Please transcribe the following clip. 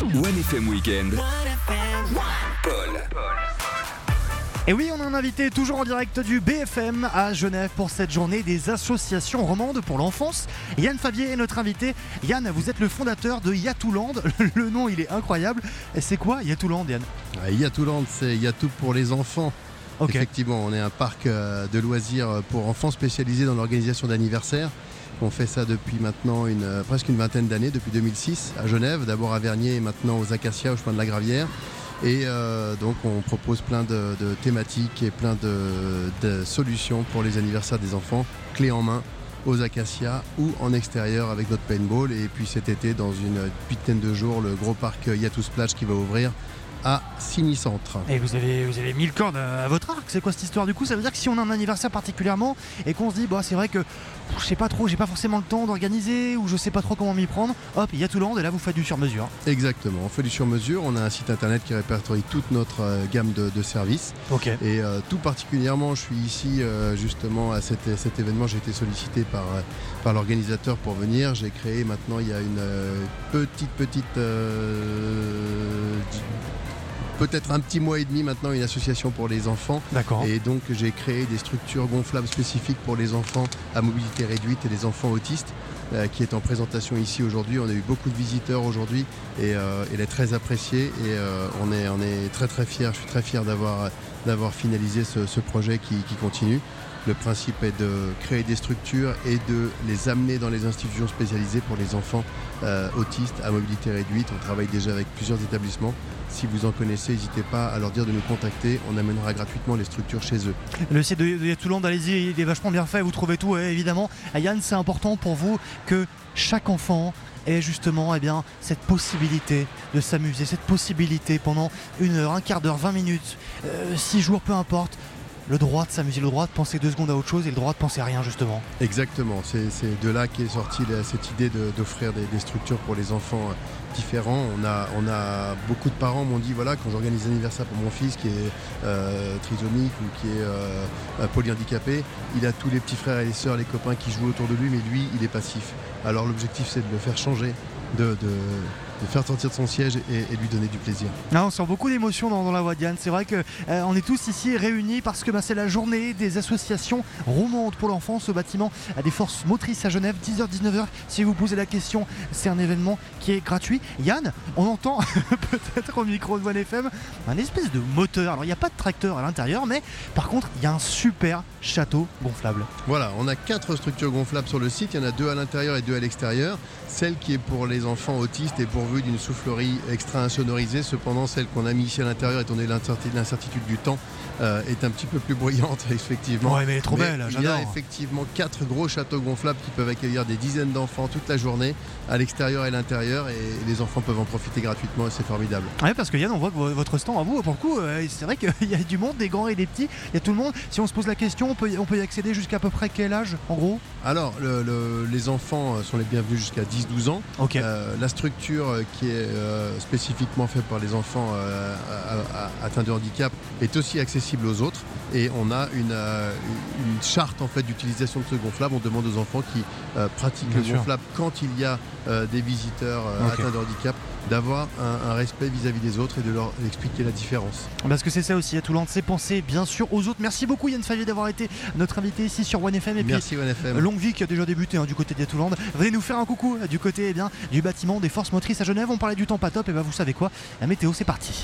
1FM Weekend. Paul. Et oui, on a un invité toujours en direct du BFM à Genève pour cette journée des associations romandes pour l'enfance. Yann Favier est notre invité. Yann, vous êtes le fondateur de Yatouland. Le nom, il est incroyable. Et c'est quoi Yatouland, Yann? Yatouland, c'est Yatou pour les enfants. Okay. Effectivement, on est un parc de loisirs pour enfants spécialisé dans l'organisation d'anniversaires. On fait ça depuis maintenant presque une vingtaine d'années, depuis 2006 à Genève, d'abord à Vernier et maintenant aux Acacias, au chemin de la Gravière. Et donc on propose plein de thématiques et plein de solutions pour les anniversaires des enfants, clés en main, aux Acacias ou en extérieur avec notre paintball. Et puis cet été, dans une vingtaine de jours, le gros parc Yatou Splash qui va ouvrir à Signy-Centre. Et vous avez mis le corps à votre arc. C'est quoi cette histoire du coup? Ça veut dire que si on a un anniversaire particulièrement et qu'on se dit c'est vrai que je sais pas trop, j'ai pas forcément le temps d'organiser ou je sais pas trop comment m'y prendre, hop, il y a Yatouland et là vous faites du sur-mesure. Exactement, on fait du sur-mesure, on a un site internet qui répertorie toute notre gamme de services. Okay. Et tout particulièrement, je suis ici justement à cet événement, j'ai été sollicité par l'organisateur pour venir. J'ai créé maintenant il y a une petite peut-être un petit mois et demi maintenant, une association pour les enfants. D'accord. Et donc j'ai créé des structures gonflables spécifiques pour les enfants à mobilité réduite et les enfants autistes qui est en présentation ici aujourd'hui. On a eu beaucoup de visiteurs aujourd'hui et elle est très appréciée et on est très très fiers. Je suis très fier d'avoir finalisé ce projet qui continue. Le principe est de créer des structures et de les amener dans les institutions spécialisées pour les enfants autistes à mobilité réduite. On travaille déjà avec plusieurs établissements. Si vous en connaissez, n'hésitez pas à leur dire de nous contacter. On amènera gratuitement les structures chez eux. Le site de Yatouland, allez-y, il est vachement bien fait. Vous trouvez tout, évidemment. Yann, c'est important pour vous que chaque enfant ait justement cette possibilité de s'amuser, cette possibilité pendant une heure, un quart d'heure, 20 minutes, 6 jours, peu importe. Le droit de s'amuser, le droit de penser 2 secondes à autre chose et le droit de penser à rien justement. Exactement, c'est de là qu'est sortie cette idée d'offrir des structures pour les enfants différents. On a beaucoup de parents m'ont dit quand j'organise l'anniversaire pour mon fils qui est trisomique ou qui est polyhandicapé, il a tous les petits frères et les sœurs, les copains qui jouent autour de lui, mais lui il est passif. Alors l'objectif c'est de le faire changer, de faire sortir de son siège et lui donner du plaisir. On sent beaucoup d'émotions dans la voix de Yann. C'est vrai qu'on est tous ici réunis parce que c'est la journée des associations romandes pour l'enfance au bâtiment des forces motrices à Genève, 10h-19h. Si vous posez la question, c'est un événement qui est gratuit. Yann, on entend peut-être au micro de 1FM un espèce de moteur. Alors il n'y a pas de tracteur à l'intérieur, mais par contre il y a un super château gonflable. Voilà, on a 4 structures gonflables sur le site. Il y en a 2 à l'intérieur et 2 à l'extérieur. Celle qui est pour les enfants autistes est pourvue d'une soufflerie extra insonorisée. Cependant, celle qu'on a mis ici à l'intérieur, étant donné l'incertitude du temps, est un petit peu plus bruyante, effectivement. Ouais, mais elle est trop belle, j'adore. Il y a effectivement 4 gros châteaux gonflables qui peuvent accueillir des dizaines d'enfants toute la journée, à l'extérieur et à l'intérieur, et les enfants peuvent en profiter gratuitement et c'est formidable. Ouais, parce que Yann, on voit que votre stand à vous, pour le coup, c'est vrai qu'il y a du monde, des grands et des petits, il y a tout le monde. Si on se pose la question, on peut y accéder jusqu'à peu près quel âge, en gros? Alors, les enfants sont les bienvenus jusqu'à 10-12 ans. Okay. La structure qui est spécifiquement faite par les enfants atteints de handicap est aussi accessible aux autres. Et on a une charte en fait d'utilisation de ce gonflable. On demande aux enfants qui pratiquent le gonflable quand il y a des visiteurs atteints de handicap d'avoir un respect vis-à-vis des autres et de leur expliquer la différence. Parce que c'est ça aussi, Yatouland, c'est penser bien sûr aux autres. Merci beaucoup Yann Favier d'avoir été notre invité ici sur 1FM. Et merci 1FM. Longue vie qui a déjà débuté du côté de Yatouland. Venez nous faire un coucou du côté du bâtiment des forces motrices à Genève. On parlait du temps pas top, et vous savez quoi, la météo c'est parti.